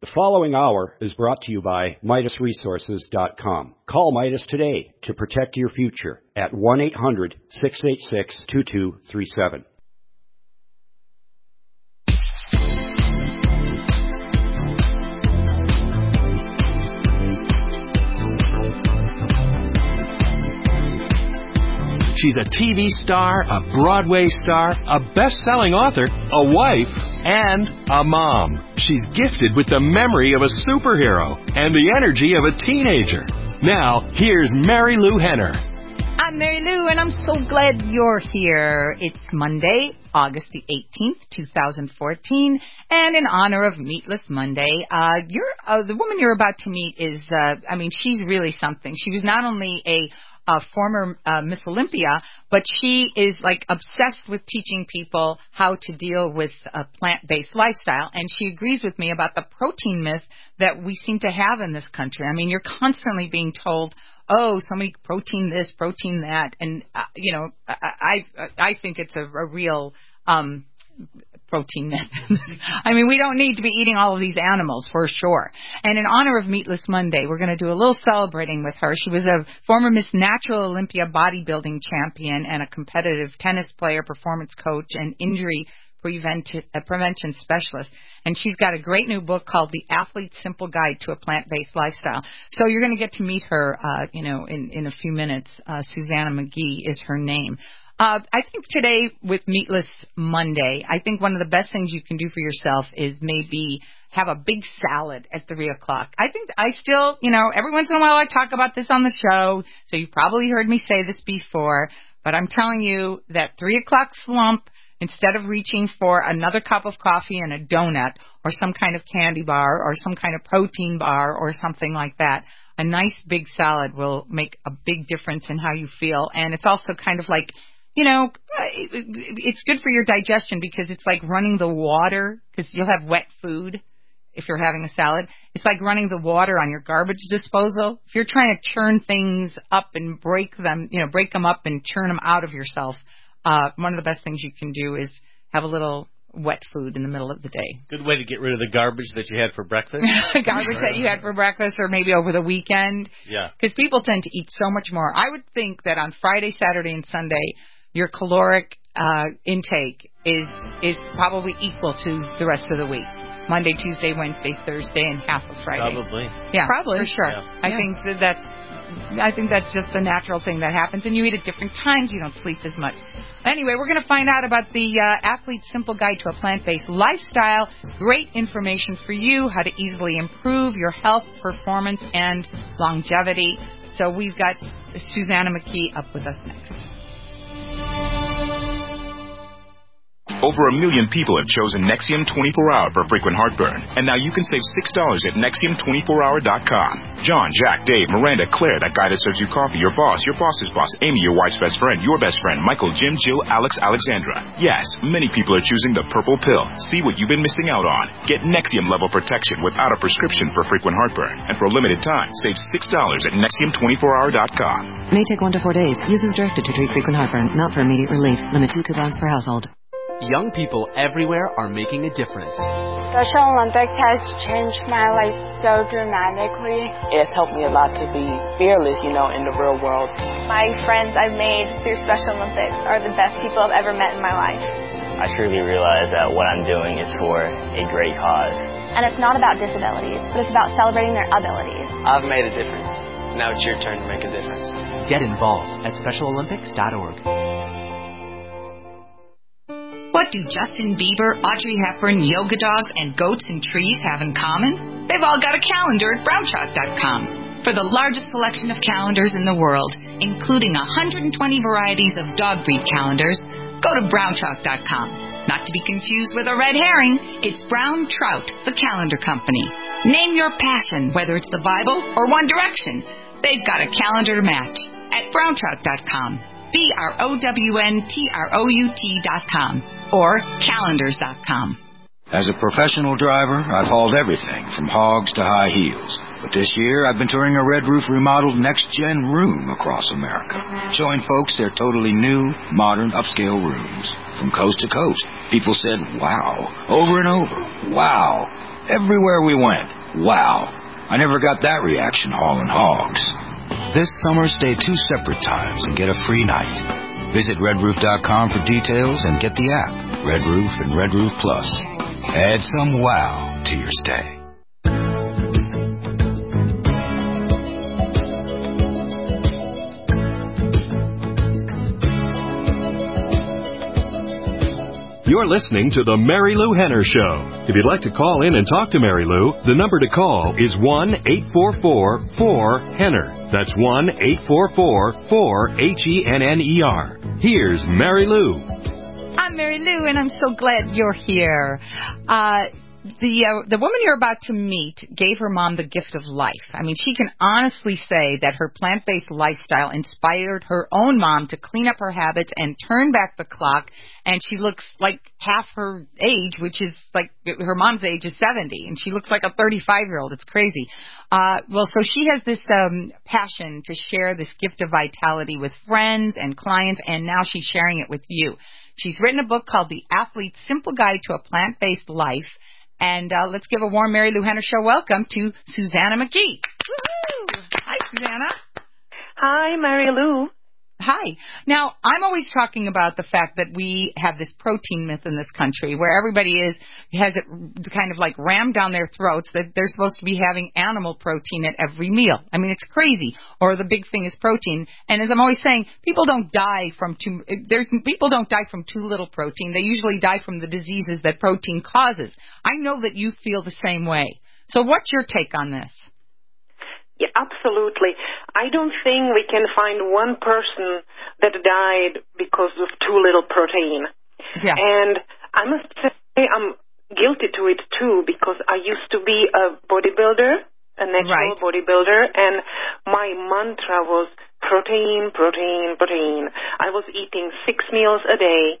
The following hour is brought to you by MidasResources.com. Call Midas today to protect your future at 1-800-686-2237. She's a TV star, a Broadway star, a best-selling author, a wife, and a mom. She's gifted with the memory of a superhero and the energy of a teenager. Now, here's Mary Lou Henner. I'm Mary Lou, and I'm so glad you're here. It's Monday, August the 18th, 2014, and in honor of Meatless Monday, the woman you're about to meet is, she's really something. She was not only a former Miss Olympia, but she is like obsessed with teaching people how to deal with a plant-based lifestyle, and she agrees with me about the protein myth that we seem to have in this country. I mean, you're constantly being told, oh, so many protein this, protein that, and I think it's a real protein myth. I mean, we don't need to be eating all of these animals, for sure. And in honor of Meatless Monday, we're going to do a little celebrating with her. She was a former Miss Natural Olympia bodybuilding champion and a competitive tennis player, performance coach, and injury prevention specialist. And she's got a great new book called The Athlete's Simple Guide to a Plant-Based Lifestyle. So you're going to get to meet her, in a few minutes. Susanna McGee is her name. I think today with Meatless Monday, I think one of the best things you can do for yourself is maybe have a big salad at 3 o'clock. I think I still, every once in a while I talk about this on the show, so you've probably heard me say this before, but I'm telling you that 3 o'clock slump, instead of reaching for another cup of coffee and a donut or some kind of candy bar or some kind of protein bar or something like that, a nice big salad will make a big difference in how you feel. And it's also kind of like, it's good for your digestion because it's like running the water, because you'll have wet food if you're having a salad. It's like running the water on your garbage disposal. If you're trying to churn things up and break them up and churn them out of yourself, one of the best things you can do is have a little wet food in the middle of the day. Good way to get rid of the garbage that you had for breakfast. Garbage that you had for breakfast or maybe over the weekend. Yeah. Because people tend to eat so much more. I would think that on Friday, Saturday, and Sunday, your caloric intake is probably equal to the rest of the week. Monday, Tuesday, Wednesday, Thursday, and half of Friday. Probably. Yeah, probably. For sure. Yeah. I think that's just the natural thing that happens. And you eat at different times. You don't sleep as much. Anyway, we're going to find out about the Athlete's Simple Guide to a Plant-Based Lifestyle. Great information for you, how to easily improve your health, performance, and longevity. So we've got Susanna McGee up with us next. Over 1 million people have chosen Nexium 24-Hour for frequent heartburn. And now you can save $6 at Nexium24hour.com. John, Jack, Dave, Miranda, Claire, that guy that serves you coffee, your boss's boss, Amy, your wife's best friend, your best friend, Michael, Jim, Jill, Alex, Alexandra. Yes, many people are choosing the purple pill. See what you've been missing out on. Get Nexium level protection without a prescription for frequent heartburn. And for a limited time, save $6 at Nexium24hour.com. May take 1 to 4 days. Use as directed to treat frequent heartburn, not for immediate relief. Limit 2 coupons per household. Young people everywhere are making a difference. Special Olympics has changed my life so dramatically. It's helped me a lot to be fearless, in the real world. My friends I've made through Special Olympics are the best people I've ever met in my life. I truly realize that what I'm doing is for a great cause. And it's not about disabilities, but it's about celebrating their abilities. I've made a difference. Now it's your turn to make a difference. Get involved at SpecialOlympics.org. What do Justin Bieber, Audrey Hepburn, yoga dogs, and goats and trees have in common? They've all got a calendar at BrownChalk.com. For the largest selection of calendars in the world, including 120 varieties of dog breed calendars, go to BrownChalk.com. Not to be confused with a red herring, it's Brown Trout, the calendar company. Name your passion, whether it's the Bible or One Direction. They've got a calendar to match at BrownTrout.com. BrownTrout.com or calendars.com. As a professional driver, I've hauled everything from hogs to high heels. But this year, I've been touring a Red Roof remodeled next-gen room across America, showing folks their totally new, modern, upscale rooms. From coast to coast, people said, wow, over and over, wow. Everywhere we went. Wow. I never got that reaction hauling hogs. This summer, stay 2 separate times and get a free night. Visit redroof.com for details and get the app, Red Roof and Red Roof Plus. Add some wow to your stay. You're listening to The Mary Lou Henner Show. If you'd like to call in and talk to Mary Lou, the number to call is 1-844-4HENNER. That's 1-844-4HENNER. Here's Mary Lou. I'm Mary Lou, and I'm so glad you're here. The woman you're about to meet gave her mom the gift of life. I mean, she can honestly say that her plant-based lifestyle inspired her own mom to clean up her habits and turn back the clock, and she looks like half her age, which is like her mom's age is 70, and she looks like a 35-year-old. It's crazy. So she has this passion to share this gift of vitality with friends and clients, and now she's sharing it with you. She's written a book called The Athlete's Simple Guide to a Plant-Based Life. And let's give a warm Mary Lou Henner Show welcome to Susanna McGee. Woo-hoo! Hi, Susanna. Hi, Mary Lou. Hi. Now, I'm always talking about the fact that we have this protein myth in this country where everybody has it kind of like rammed down their throats that they're supposed to be having animal protein at every meal. I mean, it's crazy. Or the big thing is protein. And as I'm always saying, people don't die from too little protein. They usually die from the diseases that protein causes. I know that you feel the same way. So what's your take on this? Yeah, absolutely. I don't think we can find one person that died because of too little protein. Yeah. And I must say I'm guilty to it too because I used to be a bodybuilder, a natural bodybuilder, and my mantra was protein, protein, protein. I was eating 6 meals a day.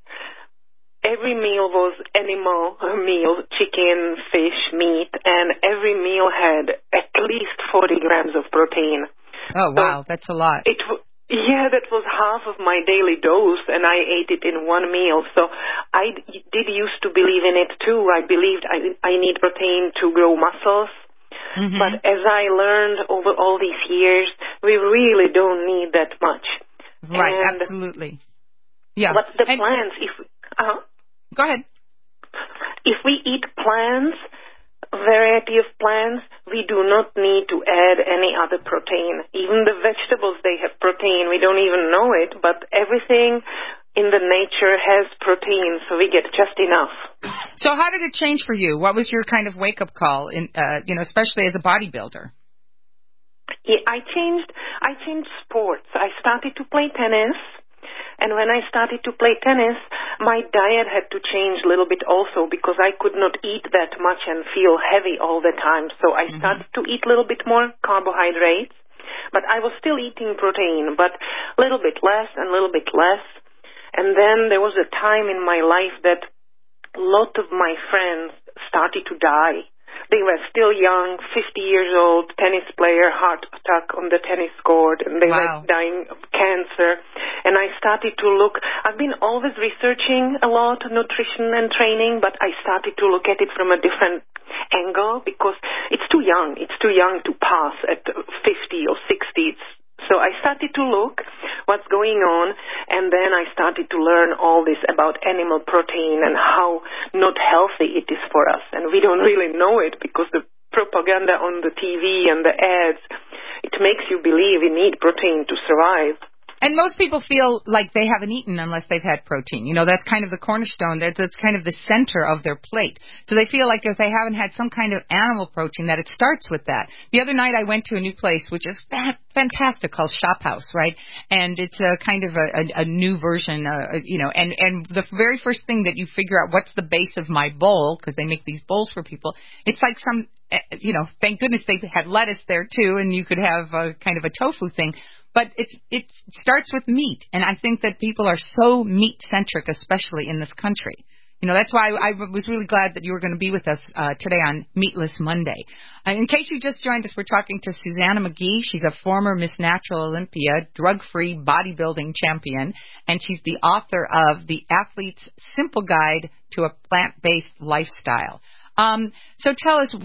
Every meal was animal meal, chicken, fish, meat, and every meal had at least 40 grams of protein. Oh, wow, that's a lot. That was half of my daily dose, and I ate it in one meal. So I did used to believe in it, too. I believed I need protein to grow muscles. Mm-hmm. But as I learned over all these years, we really don't need that much. Right, and absolutely. Yeah. But the plants, Go ahead. If we eat plants, a variety of plants, we do not need to add any other protein. Even the vegetables, they have protein. We don't even know it, but everything in the nature has protein, so we get just enough. So how did it change for you? What was your kind of wake-up call, especially as a bodybuilder? Yeah, I changed sports. I started to play tennis. And when I started to play tennis, my diet had to change a little bit also because I could not eat that much and feel heavy all the time. So I started to eat a little bit more carbohydrates, but I was still eating protein, but a little bit less and a little bit less. And then there was a time in my life that a lot of my friends started to die. They were still young, 50 years old, tennis player, heart attack on the tennis court, and they were dying of cancer. And I started to look. I've been always researching a lot, nutrition and training, but I started to look at it from a different angle because it's too young. It's too young to pass at 50 or 60. So I started to look what's going on, and then I started to learn all this about animal protein and how not healthy it is for us. And we don't really know it because the propaganda on the TV and the ads, it makes you believe we need protein to survive. And most people feel like they haven't eaten unless they've had protein. You know, that's kind of the cornerstone. That's kind of the center of their plate. So they feel like if they haven't had some kind of animal protein, that it starts with that. The other night I went to a new place, which is fantastic, called Shop House, right? And it's a kind of a new version, and the very first thing that you figure out what's the base of my bowl, because they make these bowls for people, it's like some, thank goodness they had lettuce there too, and you could have a kind of a tofu thing. But it starts with meat, and I think that people are so meat-centric, especially in this country. That's why I was really glad that you were going to be with us today on Meatless Monday. In case you just joined us, we're talking to Susanna McGee. She's a former Miss Natural Olympia, drug-free bodybuilding champion, and she's the author of The Athlete's Simple Guide to a Plant-Based Lifestyle. So tell us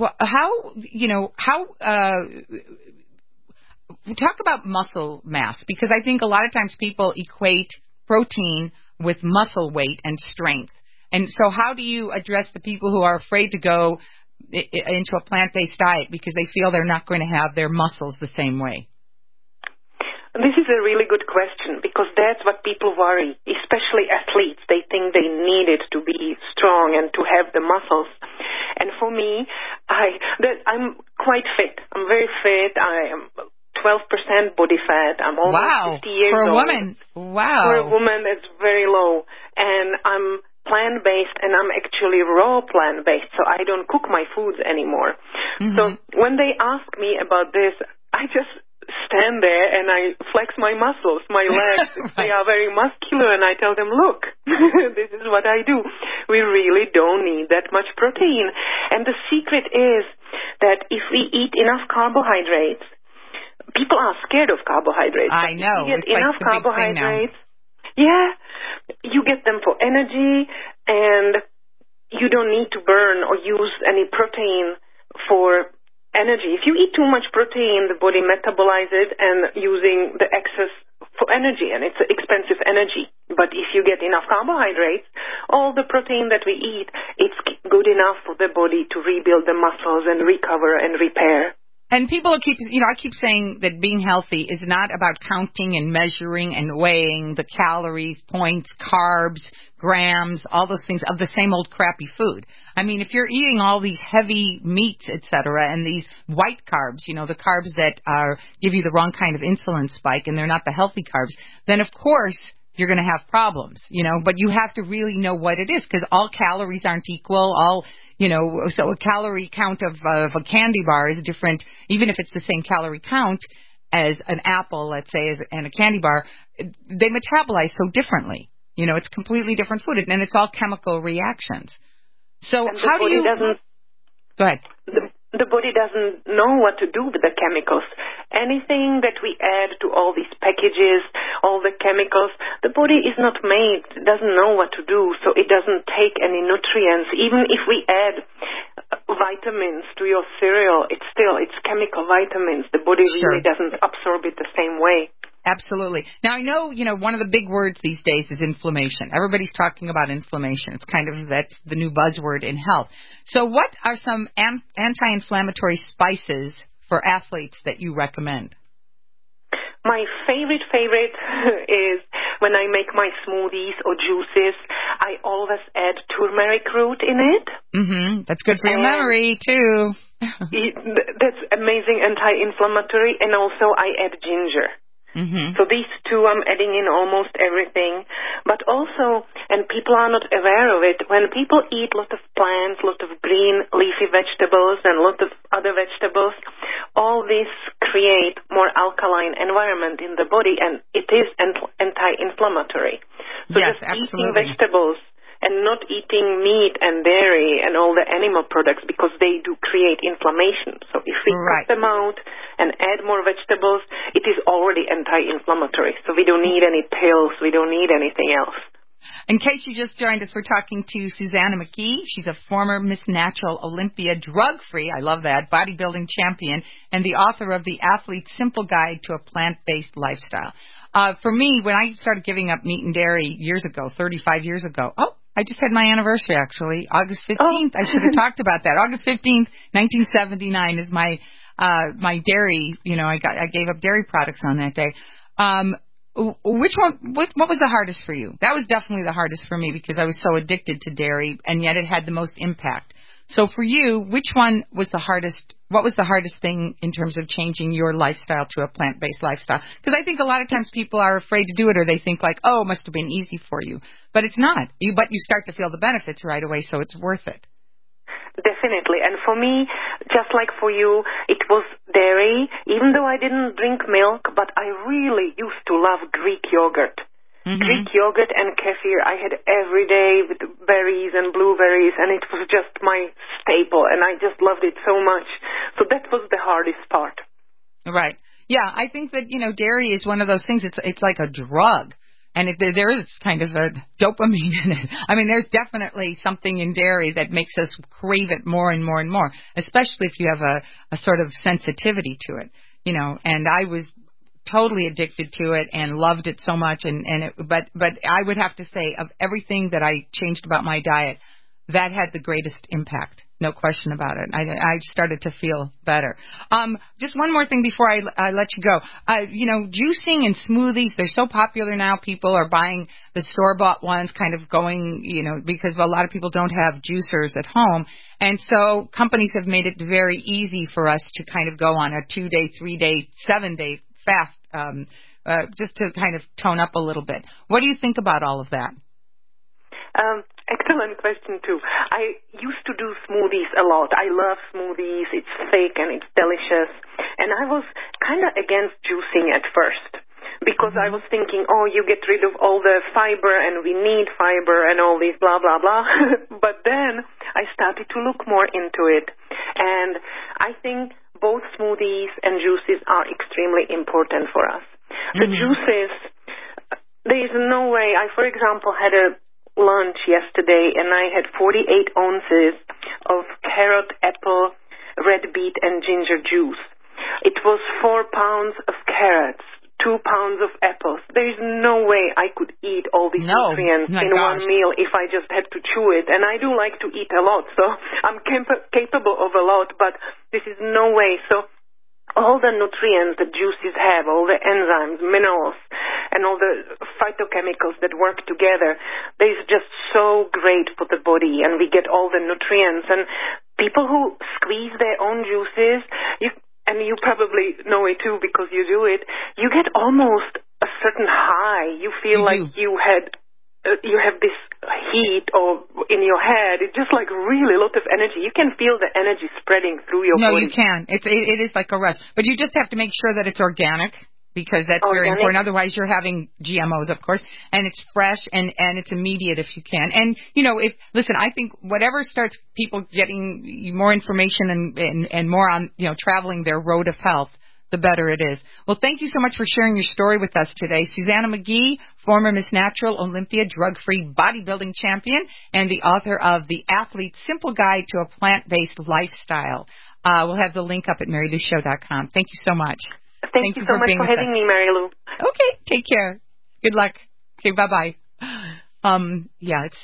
talk about muscle mass, because I think a lot of times people equate protein with muscle weight and strength. And so how do you address the people who are afraid to go into a plant-based diet because they feel they're not going to have their muscles the same way? This is a really good question, because that's what people worry, especially athletes. They think they need it to be strong and to have the muscles. And for me, I'm quite fit. I'm very fit. I am 12% body fat. I'm almost 50 years old. For a woman. Wow. For a woman, it's very low. And I'm plant-based, and I'm actually raw plant-based, so I don't cook my foods anymore. Mm-hmm. So when they ask me about this, I just stand there and I flex my muscles, my legs. Right. They are very muscular, and I tell them, look, this is what I do. We really don't need that much protein. And the secret is that if we eat enough carbohydrates, people are scared of carbohydrates. I know. If you get enough carbohydrates, you get them for energy, and you don't need to burn or use any protein for energy. If you eat too much protein, the body metabolizes it and using the excess for energy, and it's expensive energy. But if you get enough carbohydrates, all the protein that we eat, it's good enough for the body to rebuild the muscles and recover and repair. And people keep, I keep saying that being healthy is not about counting and measuring and weighing the calories, points, carbs, grams, all those things of the same old crappy food. I mean, if you're eating all these heavy meats, et cetera, and these white carbs, the carbs that give you the wrong kind of insulin spike, and they're not the healthy carbs, then of course you're going to have problems, but you have to really know what it is, because all calories aren't equal, so a calorie count of a candy bar is different, even if it's the same calorie count as an apple, let's say, and a candy bar. They metabolize so differently. It's completely different food, and it's all chemical reactions. So how do you... Go ahead. The body doesn't know what to do with the chemicals. Anything that we add to all these packages, all the chemicals, the body is not made, doesn't know what to do, so it doesn't take any nutrients. Even if we add vitamins to your cereal, it's chemical vitamins. The body really doesn't absorb it the same way. Absolutely. Now, I know, one of the big words these days is inflammation. Everybody's talking about inflammation. It's that's the new buzzword in health. So what are some anti-inflammatory spices for athletes that you recommend? My favorite is when I make my smoothies or juices, I always add turmeric root in it. Mm-hmm. That's good for your memory, too. That's amazing anti-inflammatory. And also I add ginger. Mm-hmm. So these two I'm adding in almost everything. But also, and people are not aware of it, when people eat a lot of plants, a lot of green leafy vegetables and a lot of other vegetables, all this create more alkaline environment in the body, and it is anti-inflammatory. So yes, just absolutely. Eating vegetables and not eating meat and dairy and all the animal products, because they do create inflammation. So if we cut them out and add more vegetables, it is already anti-inflammatory. So we don't need any pills. We don't need anything else. In case you just joined us, we're talking to Susannah McKee. She's a former Miss Natural Olympia, drug-free, I love that, bodybuilding champion, and the author of The Athlete's Simple Guide to a Plant-Based Lifestyle. For me, when I started giving up meat and dairy years ago, 35 years ago, I just had my anniversary, actually, August 15th. I should have talked about that. August 15th, 1979 is my dairy. I gave up dairy products on that day. What was the hardest for you? That was definitely the hardest for me, because I was so addicted to dairy, and yet it had the most impact. So for you, which one was the hardest? What was the hardest thing in terms of changing your lifestyle to a plant-based lifestyle? Because I think a lot of times people are afraid to do it, or they think like, it must have been easy for you. But it's not. But you start to feel the benefits right away, so it's worth it. Definitely. And for me, just like for you, it was dairy, even though I didn't drink milk, but I really used to love Greek yogurt. Mm-hmm. Greek yogurt and kefir I had every day with berries and blueberries, and it was just my staple, and I just loved it so much. So that was the hardest part. Right. Yeah, I think that, dairy is one of those things, it's like a drug. And there is kind of a dopamine in it. I mean, there's definitely something in dairy that makes us crave it more and more and more, especially if you have a sort of sensitivity to it, you know. And I was totally addicted to it and loved it so much. But I would have to say, of everything that I changed about my diet, that had the greatest impact. No question about it. I started to feel better. Just one more thing before I let you go. You know, juicing and smoothies, they're so popular now. People are buying the store-bought ones, kind of going, you know, because a lot of people don't have juicers at home. And so companies have made it very easy for us to kind of go on a 2-day, 3-day, 7-day fast, just to kind of tone up a little bit. What do you think about all of that? Excellent question, too. I used to do smoothies a lot. I love smoothies. It's thick and it's delicious. And I was kind of against juicing at first because I was thinking, oh, you get rid of all the fiber and we need fiber and all this blah, blah, blah. But then I started to look more into it. And I think both smoothies and juices are extremely important for us. The juices, there is no way. I, for example, had a lunch yesterday and I had 48 ounces of carrot, apple, red beet and ginger juice. It was 4 pounds of carrots, 2 pounds of apples. There is no way I could eat all these nutrients in one meal if I just had to chew it. And I do like to eat a lot, so I'm capable of a lot, but this is no way. So all the nutrients that juices have, all the enzymes, minerals, and all the phytochemicals that work together, they're just so great for the body, and we get all the nutrients. And people who squeeze their own juices, and you probably know it too because you do it, you get almost a certain high. You feel like you have this heat or in your head. It's just like really a lot of energy. You can feel the energy spreading through your body. No, you can. It is like a rush. But you just have to make sure that it's organic, because that's very important. Otherwise, you're having GMOs, of course, and it's fresh and it's immediate if you can. And, you know, listen, I think whatever starts people getting more information and more on, you know, traveling their road of health, the better it is. Well, thank you so much for sharing your story with us today. Susanna McGee, former Miss Natural, Olympia, drug-free bodybuilding champion, and the author of The Athlete's Simple Guide to a Plant-Based Lifestyle. We'll have the link up at MaryLouShow.com. Thank you so much. Thank you so much for having me, Mary Lou. Okay, take care. Good luck. Okay, bye-bye. Yeah, it's,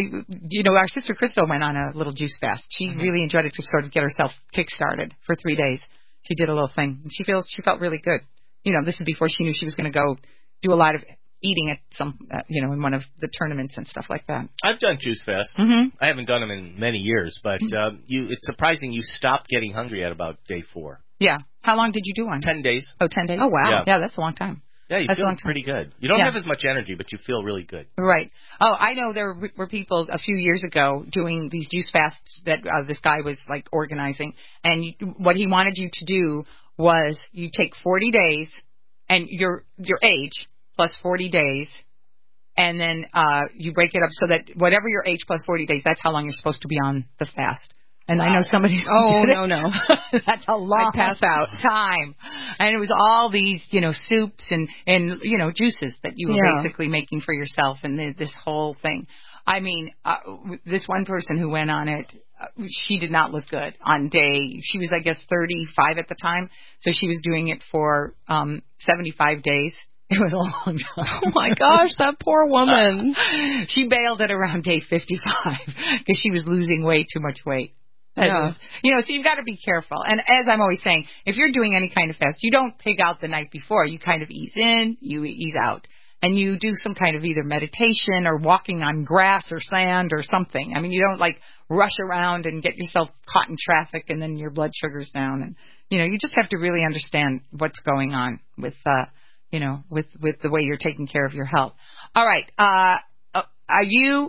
our sister Crystal went on a little juice fast. She really enjoyed it to sort of get herself kick-started for 3 days. She did a little thing. She felt really good. You know, this is before she knew she was going to go do a lot of eating at some, in one of the tournaments and stuff like that. I've done juice fast. I haven't done them in many years, but it's surprising you stopped getting hungry at about day 4. Yeah. How long did you do one? 10 days. Oh, 10 days? Oh, wow. Yeah, that's a long time. Yeah, you feel pretty good. You don't have as much energy, but you feel really good. Right. Oh, I know there were people a few years ago doing these juice fasts that this guy was, like, organizing. And what he wanted you to do was you take 40 days and your age plus 40 days, and then you break it up so that whatever your age plus 40 days, that's how long you're supposed to be on the fast. And I know somebody. Oh, no. That's a long time. And it was all these, soups and juices that you were basically making for yourself, and this whole thing. I mean, this one person who went on it, she did not look good on day. She was, I guess, 35 at the time, so she was doing it for 75 days. It was a long time. Oh, my gosh, that poor woman. She bailed at around day 55 because she was losing way too much weight. Yeah. So you've got to be careful. And as I'm always saying, if you're doing any kind of fast, you don't pig out the night before. You kind of ease in, you ease out. And you do some kind of either meditation or walking on grass or sand or something. I mean, you don't, rush around and get yourself caught in traffic and then your blood sugar's down. And, you just have to really understand what's going on with with the way you're taking care of your health. All right. Are you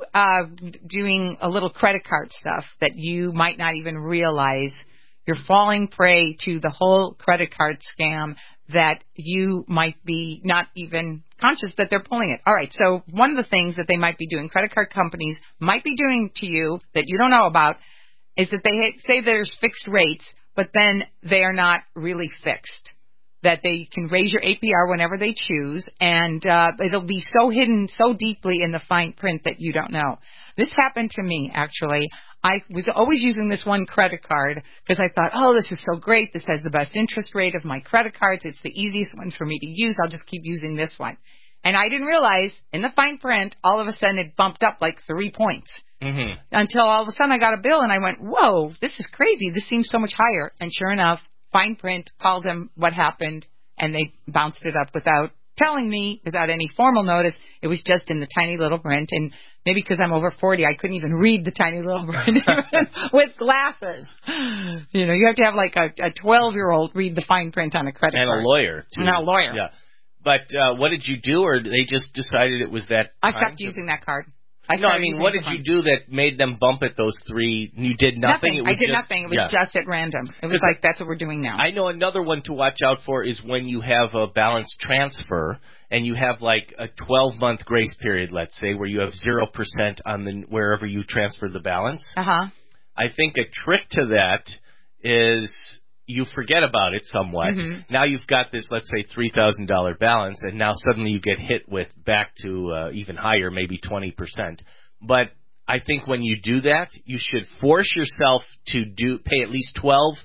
doing a little credit card stuff that you might not even realize? You're falling prey to the whole credit card scam that you might be not even conscious that they're pulling it. All right, so one of the things that they might be doing, credit card companies might be doing to you that you don't know about, is that they say there's fixed rates, but then they are not really fixed. that they can raise your APR whenever they choose, and it'll be so hidden so deeply in the fine print that you don't know. This happened to me, actually. I was always using this one credit card because I thought, oh, this is so great. This has the best interest rate of my credit cards. It's the easiest one for me to use. I'll just keep using this one. And I didn't realize in the fine print, all of a sudden it bumped up like 3 points. Mm-hmm. Until all of a sudden I got a bill and I went, whoa, this is crazy. This seems so much higher. And sure enough, fine print called them what happened, and they bounced it up without telling me, without any formal notice. It was just in the tiny little print. And maybe because I'm over 40, I couldn't even read the tiny little print with glasses. You know, you have to have like a 12-year-old read the fine print on a credit card. And a lawyer, too. And a lawyer. Yeah. But what did you do, or they just decided it was that I stopped using that card. What did you do that made them bump at those 3? You did nothing? I did nothing. It was just at random. It was like, that's what we're doing now. I know another one to watch out for is when you have a balance transfer and you have like a 12-month grace period, let's say, where you have 0% on wherever you transfer the balance. Uh-huh. I think a trick to that is you forget about it somewhat. Mm-hmm. Now you've got this, let's say, $3,000 balance, and now suddenly you get hit with back to even higher, maybe 20%. But I think when you do that, you should force yourself to pay at least 12,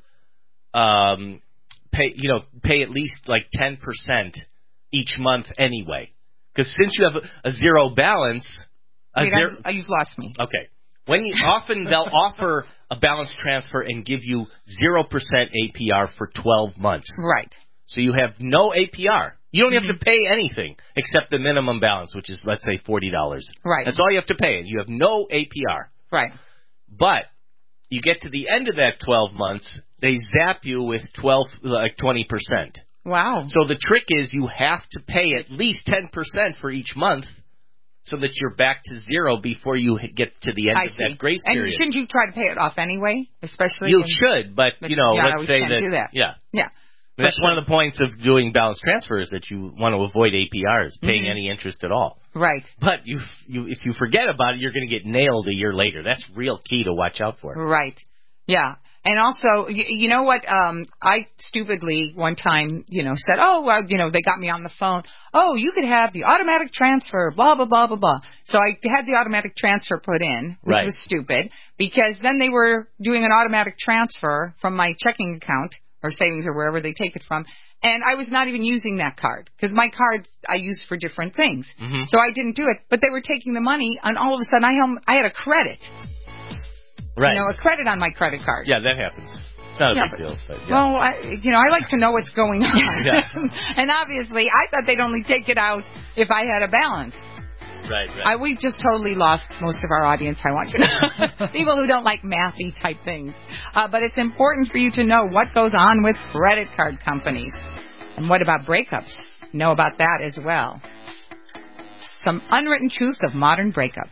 pay at least like 10% each month anyway. Because since you have a zero balance, you've lost me. Okay. Often they'll offer a balance transfer and give you 0% APR for 12 months. Right. So you have no APR. You don't have to pay anything except the minimum balance, which is, let's say, $40. Right. That's all you have to pay, and you have no APR. Right. But you get to the end of that 12 months, they zap you with 20%. Wow. So the trick is you have to pay at least 10% for each month, so that you're back to zero before you get to the end of that grace period. And shouldn't you try to pay it off anyway? Especially you should, but let's say that. Do that. Yeah. Yeah. That's one of the points of doing balance transfer is that you want to avoid APRs, paying any interest at all. Right. But if you forget about it, you're going to get nailed a year later. That's real key to watch out for. Right. Yeah. And also, you know what, I stupidly one time, said, they got me on the phone. Oh, you could have the automatic transfer, blah, blah, blah, blah, blah. So I had the automatic transfer put in, which was stupid, because then they were doing an automatic transfer from my checking account or savings or wherever they take it from. And I was not even using that card because my cards I use for different things. Mm-hmm. So I didn't do it. But they were taking the money, and all of a sudden I had a credit. Right. A credit on my credit card. Yeah, that happens. It's not a big deal. But Well, I like to know what's going on. And obviously, I thought they'd only take it out if I had a balance. Right. We've just totally lost most of our audience, I want you to know. People who don't like mathy type things. But it's important for you to know what goes on with credit card companies. And what about breakups? Know about that as well. Some unwritten truths of modern breakups.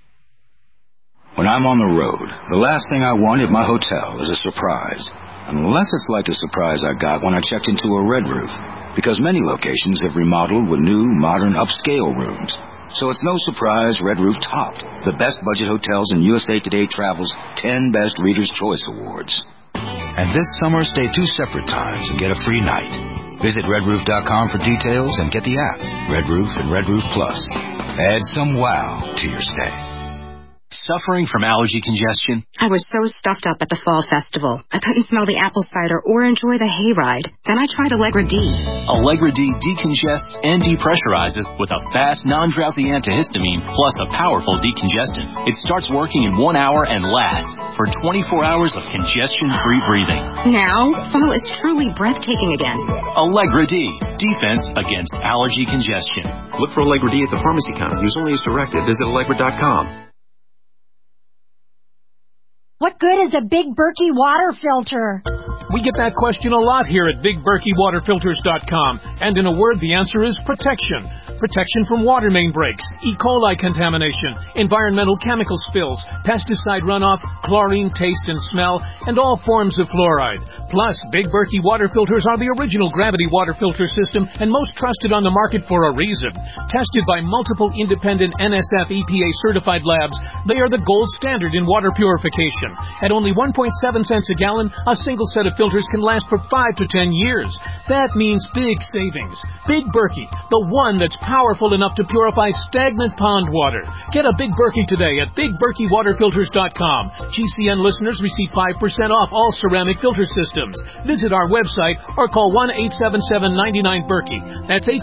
When I'm on the road, the last thing I want at my hotel is a surprise. Unless it's like the surprise I got when I checked into a Red Roof. Because many locations have remodeled with new, modern, upscale rooms. So it's no surprise Red Roof topped the best budget hotels in USA Today Travel's 10 Best Reader's Choice Awards. And this summer, stay 2 separate times and get a free night. Visit redroof.com for details and get the app, Red Roof and Red Roof Plus. Add some wow to your stay. Suffering from allergy congestion? I was so stuffed up at the fall festival. I couldn't smell the apple cider or enjoy the hayride. Then I tried Allegra D. Allegra D decongests and depressurizes with a fast, non-drowsy antihistamine plus a powerful decongestant. It starts working in 1 hour and lasts for 24 hours of congestion-free breathing. Now, fall is truly breathtaking again. Allegra D. Defense against allergy congestion. Look for Allegra D at the pharmacy counter. Use only as directed. Visit Allegra.com. What good is a Big Berkey water filter? We get that question a lot here at BigBerkeyWaterFilters.com. And in a word, the answer is protection. Protection from water main breaks, E. coli contamination, environmental chemical spills, pesticide runoff, chlorine taste and smell, and all forms of fluoride. Plus, Big Berkey water filters are the original gravity water filter system and most trusted on the market for a reason. Tested by multiple independent NSF EPA certified labs, they are the gold standard in water purification. At only 1.7 cents a gallon, a single set of filters can last for 5 to 10 years. That means big savings. Big Berkey, the one that's powerful enough to purify stagnant pond water. Get a Big Berkey today at BigBerkeyWaterFilters.com. GCN listeners receive 5% off all ceramic filter systems. Visit our website or call 1-877-99-BERKEY. That's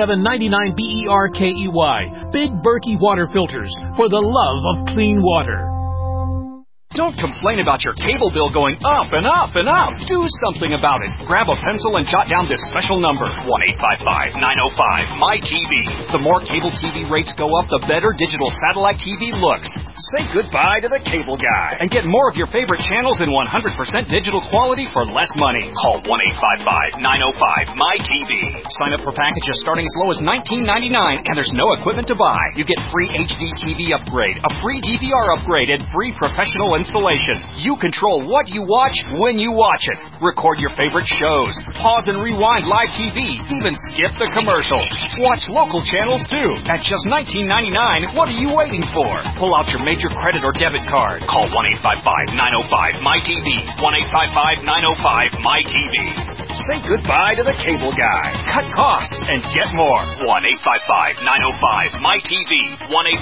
877-99-BERKEY. Big Berkey Water Filters, for the love of clean water. Don't complain about your cable bill going up and up and up. Do something about it. Grab a pencil and jot down this special number, 1-855-905-MY-TV. The more cable TV rates go up, the better digital satellite TV looks. Say goodbye to the cable guy and get more of your favorite channels in 100% digital quality for less money. Call 1-855-905-MY-TV. Sign up for packages starting as low as $19.99, and there's no equipment to buy. You get free HD TV upgrade, a free DVR upgrade, and free professional installation. You control what you watch when you watch it. Record your favorite shows. Pause and rewind live TV. Even skip the commercials. Watch local channels too. At just $19.99, what are you waiting for? Pull out your major credit or debit card. Call 1-855-905-MY-TV. 1-855-905-MY-TV. Say goodbye to the cable guy. Cut costs and get more. 1-855-905-MY-TV.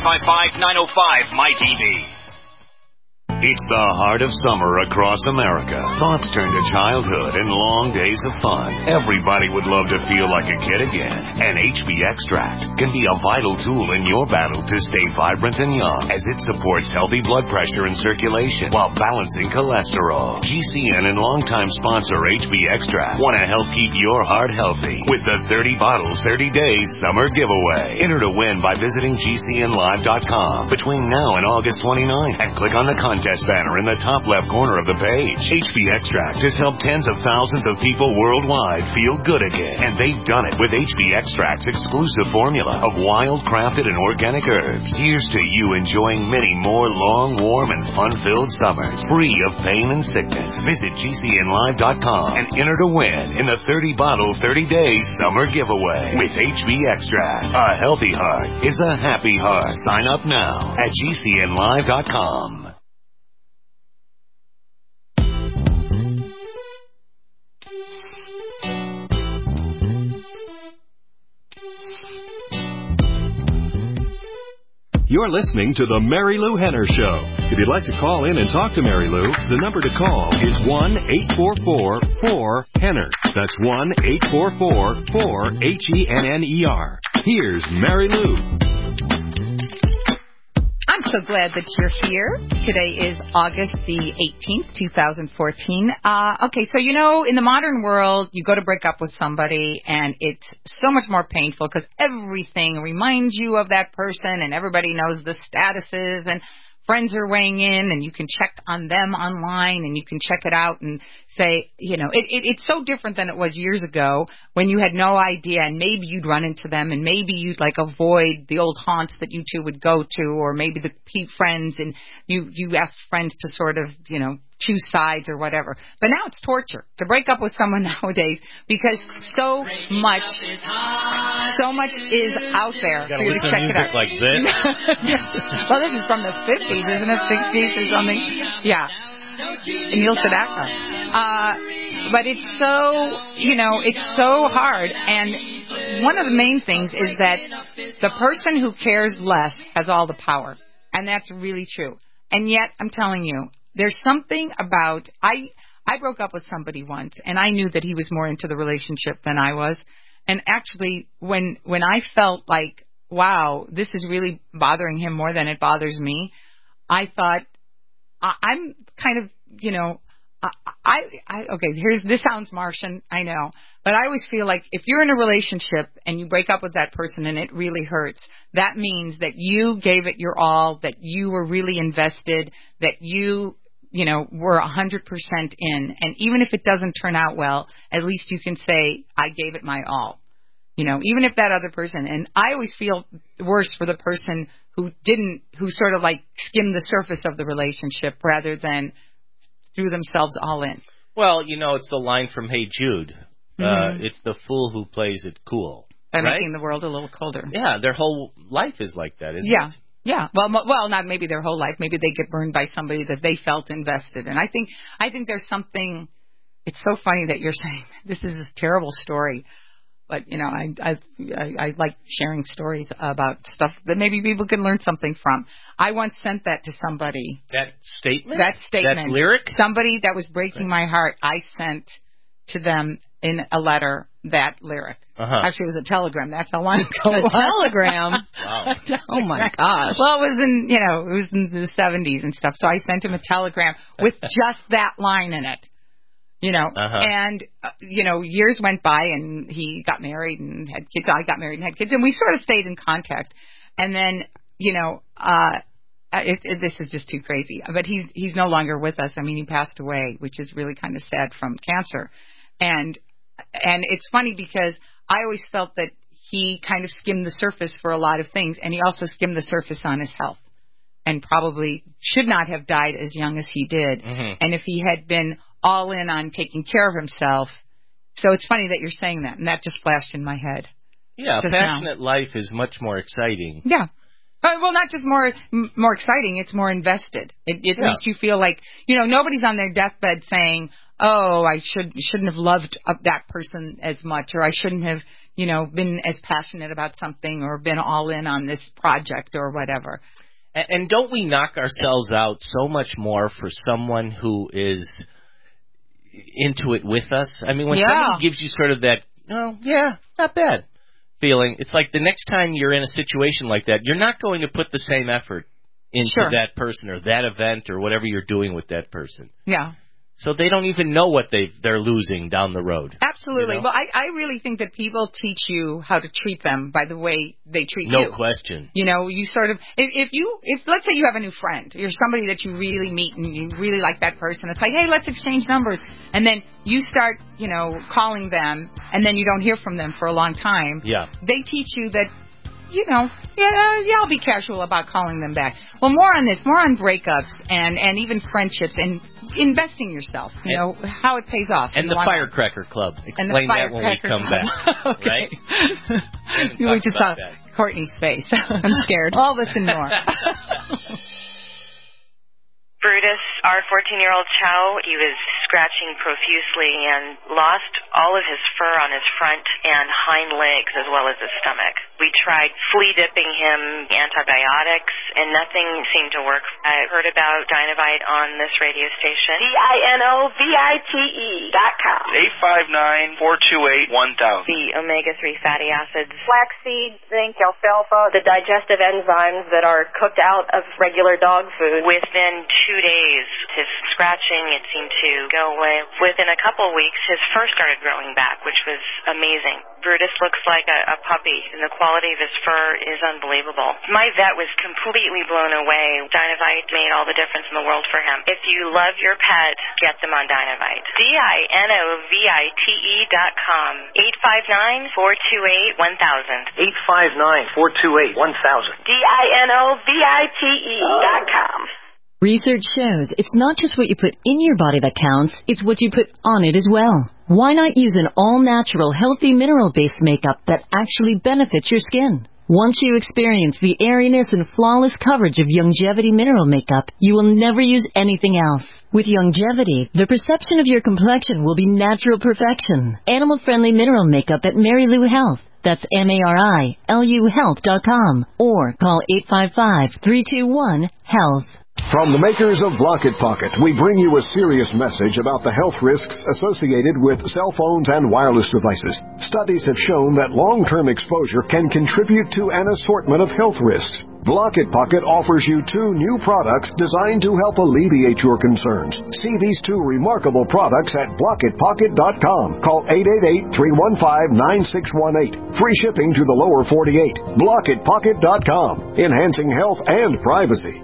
1-855-905-MY-TV. It's the heart of summer across America. Thoughts turn to childhood and long days of fun. Everybody would love to feel like a kid again. And HB Extract can be a vital tool in your battle to stay vibrant and young, as it supports healthy blood pressure and circulation while balancing cholesterol. GCN and longtime sponsor HB Extract want to help keep your heart healthy with the 30 bottles, 30 days summer giveaway. Enter to win by visiting GCNlive.com between now and August 29 and click on the contest banner in the top left corner of the page. HB Extract has helped tens of thousands of people worldwide feel good again, and they've done it with HB Extract's exclusive formula of wild, crafted, and organic herbs. Here's to you enjoying many more long, warm, and fun-filled summers, free of pain and sickness. Visit GCNlive.com and enter to win in the 30-bottle, 30-day summer giveaway with HB Extract. A healthy heart is a happy heart. Sign up now at GCNlive.com. You're listening to The Mary Lou Henner Show. If you'd like to call in and talk to Mary Lou, the number to call is 1-844-4-HENNER. That's 1-844-4-HENNER. Here's Mary Lou. I'm so glad that you're here. Today is August the 18th, 2014. Okay, so you know, in the modern world, you go to break up with somebody, and it's so much more painful because everything reminds you of that person, and everybody knows the statuses, and friends are weighing in, and you can check on them online, and you can check it out and say, you know, it's so different than it was years ago when you had no idea, and maybe you'd run into them, and maybe you'd like avoid the old haunts that you two would go to, or maybe the friends, and you asked friends to sort of, you know, choose sides or whatever. But now it's torture to break up with someone nowadays because so much is out there. You gotta listen to music like this. Well, this is from the 50s, isn't it? 60s or something? Yeah. Neil Sedaka. But it's so, you know, it's so hard. And one of the main things is that the person who cares less has all the power. And that's really true. And yet, I'm telling you, there's something about, I broke up with somebody once, and I knew that he was more into the relationship than I was. And actually, when I felt like, wow, this is really bothering him more than it bothers me, I thought, I'm kind of, you know, this sounds Martian, I know, but I always feel like if you're in a relationship and you break up with that person and it really hurts, that means that you gave it your all, that you were really invested, that you know, were 100% in, and even if it doesn't turn out well, at least you can say, I gave it my all. You know, even if that other person, and I always feel worse for the person who sort of like skimmed the surface of the relationship rather than threw themselves all in. Well, you know, it's the line from Hey Jude. It's the fool who plays it cool. By making the world a little colder. Yeah, their whole life is like that, isn't it? Yeah. Well, not maybe their whole life. Maybe they get burned by somebody that they felt invested in. I think there's something it's so funny that you're saying this is a terrible story. But, I like sharing stories about stuff that maybe people can learn something from. I once sent that to somebody. That statement? That lyric? Somebody that was breaking my heart, I sent to them in a letter that lyric. Actually, it was a telegram. That's how long ago it was. A telegram? Wow. Oh, my gosh. Well, it was in the 70s and stuff. So I sent him a telegram with just that line in it. And, years went by and he got married and had kids. I got married and had kids, and we sort of stayed in contact. And then, this is just too crazy. But he's no longer with us. I mean, he passed away, which is really kind of sad, from cancer. And it's funny because I always felt that he kind of skimmed the surface for a lot of things, and he also skimmed the surface on his health, and probably should not have died as young as he did. Mm-hmm. And if he had been all in on taking care of himself. So it's funny that you're saying that, and that just flashed in my head. Yeah, a passionate life is much more exciting. Yeah. Well, not just more exciting, it's more invested. It makes you feel like, nobody's on their deathbed saying, oh, I shouldn't have loved that person as much, or I shouldn't have, been as passionate about something, or been all in on this project or whatever. And don't we knock ourselves out so much more for someone who is into it with us? I mean, when someone gives you sort of that, not bad feeling, it's like the next time you're in a situation like that, you're not going to put the same effort into that person or that event or whatever you're doing with that person. Yeah. So they don't even know what they're losing down the road. Absolutely. Well, I really think that people teach you how to treat them by the way they treat you. No question. You sort of, if let's say you have a new friend, you're somebody that you really meet and you really like that person, it's like, hey, let's exchange numbers. And then you start, calling them, and then you don't hear from them for a long time. Yeah. They teach you that, I'll be casual about calling them back. Well, more on this, more on breakups and even friendships and investing yourself, how it pays off. And the Firecracker Club. Explain that when we come back. Okay. Right? We just saw Courtney's face. I'm scared. All this and more. Brutus, our 14-year-old chow, he was scratching profusely and lost all of his fur on his front and hind legs as well as his stomach. We tried flea dipping him, antibiotics, and nothing seemed to work. I heard about Dynovite on this radio station. DINOVITE.com. 859-428-1000. The omega-3 fatty acids. Flaxseed, zinc, alfalfa, the digestive enzymes that are cooked out of regular dog food. Within 2 days, his scratching, it seemed to go away. Within a couple weeks, his fur started growing back, which was amazing. Brutus looks like a puppy, and the quality of his fur is unbelievable. My vet was completely blown away. Dynovite made all the difference in the world for him. If you love your pet, get them on Dynovite. DINOVITE.com. 859-428-1000. 859-428-1000. DINOVITE.com. Research shows it's not just what you put in your body that counts, it's what you put on it as well. Why not use an all-natural, healthy, mineral-based makeup that actually benefits your skin? Once you experience the airiness and flawless coverage of Youngevity mineral makeup, you will never use anything else. With Youngevity, the perception of your complexion will be natural perfection. Animal-friendly mineral makeup at Mary Lou Health. That's MARILU Health.com or call 855-321-HEALTH. From the makers of Blocket Pocket, we bring you a serious message about the health risks associated with cell phones and wireless devices. Studies have shown that long-term exposure can contribute to an assortment of health risks. Blocket Pocket offers you 2 new products designed to help alleviate your concerns. See these 2 remarkable products at BlocketPocket.com. Call 888-315-9618. Free shipping to the lower 48. BlocketPocket.com. Enhancing health and privacy.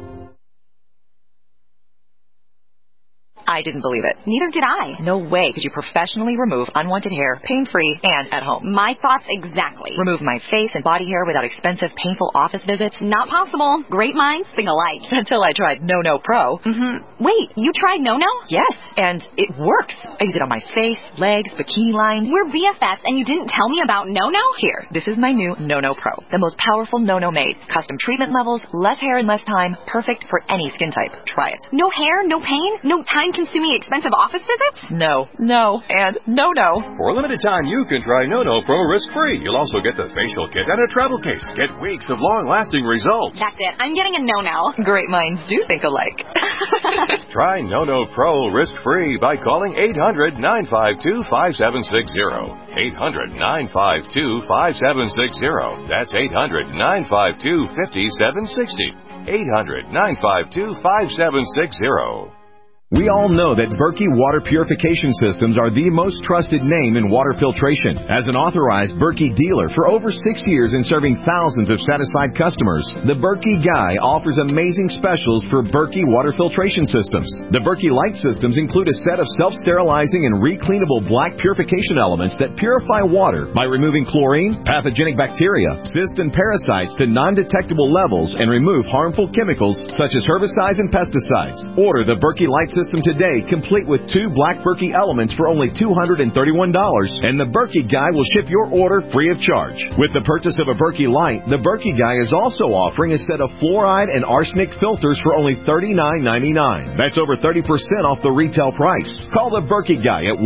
I didn't believe it. Neither did I. No way could you professionally remove unwanted hair, pain-free, and at home. My thoughts exactly. Remove my face and body hair without expensive, painful office visits? Not possible. Great minds think alike. Until I tried No Pro. Mm-hmm. Wait, you tried No? Yes, and it works. I use it on my face, legs, bikini line. We're BFFs, and you didn't tell me about No? Here, this is my new No Pro. The most powerful No made. Custom treatment levels, less hair in less time. Perfect for any skin type. Try it. No hair, no pain, no time time-consuming, expensive office visits? No, and no. For a limited time, you can try NoNo Pro risk-free. You'll also get the facial kit and a travel case. Get weeks of long-lasting results. That's it. I'm getting a no-no. Great minds do think alike. Try NoNo Pro risk-free by calling 800-952-5760. 800-952-5760. That's 800-952-5760. 800-952-5760. We all know that Berkey Water Purification Systems are the most trusted name in water filtration. As an authorized Berkey dealer for over 6 years and serving thousands of satisfied customers, the Berkey Guy offers amazing specials for Berkey water filtration systems. The Berkey Light systems include a set of self-sterilizing and recleanable black purification elements that purify water by removing chlorine, pathogenic bacteria, cysts, and parasites to non-detectable levels and remove harmful chemicals such as herbicides and pesticides. Order the Berkey Light system today, complete with 2 black Berkey elements for only $231, and the Berkey Guy will ship your order free of charge. With the purchase of a Berkey Light, the Berkey Guy is also offering a set of fluoride and arsenic filters for only $39.99. That's over 30% off the retail price. Call the Berkey Guy at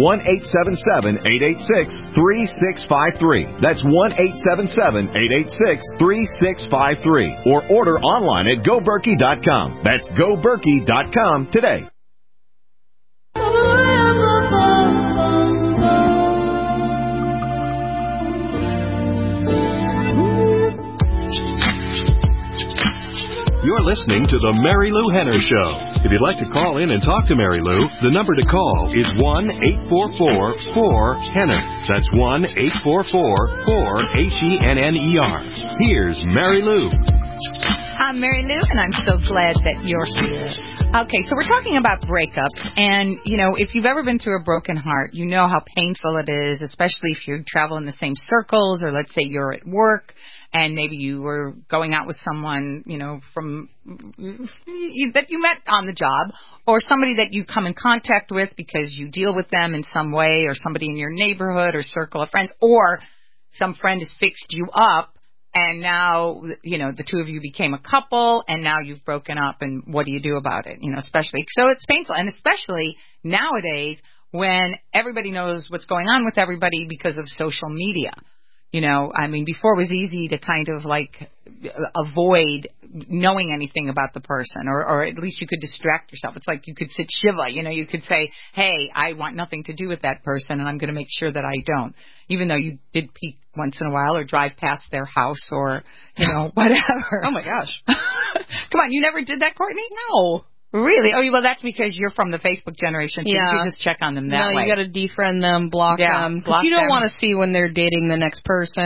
1-877-886-3653. That's 1-877-886-3653. Or order online at GoBerkey.com. That's GoBerkey.com today. You're listening to The Mary Lou Henner Show. If you'd like to call in and talk to Mary Lou, the number to call is 1-844-4HENNER. That's 1-844-4HENNER. Here's Mary Lou. I'm Mary Lou, and I'm so glad that you're here. Okay, so we're talking about breakups, and, you know, if you've ever been through a broken heart, you know how painful it is, especially if you travel in the same circles, or let's say you're at work, and maybe you were going out with someone, you know, from that you met on the job, or somebody that you come in contact with because you deal with them in some way, or somebody in your neighborhood or circle of friends, or some friend has fixed you up, and now, you know, the two of you became a couple, and now you've broken up, and what do you do about it? You know, especially, so it's painful, and especially nowadays when everybody knows what's going on with everybody because of social media. You know, I mean, before it was easy to kind of like avoid knowing anything about the person, or at least you could distract yourself. It's like you could sit Shiva, you know, you could say, hey, I want nothing to do with that person, and I'm going to make sure that I don't, even though you did peek once in a while or drive past their house or, you know, whatever. Oh, my gosh. Come on, you never did that, Courtney? No. Really? Oh, well, that's because you're from the Facebook generation, so you can just check on them that way. No, you got to defriend them, block them. Block you don't them. want to see when they're dating the next person.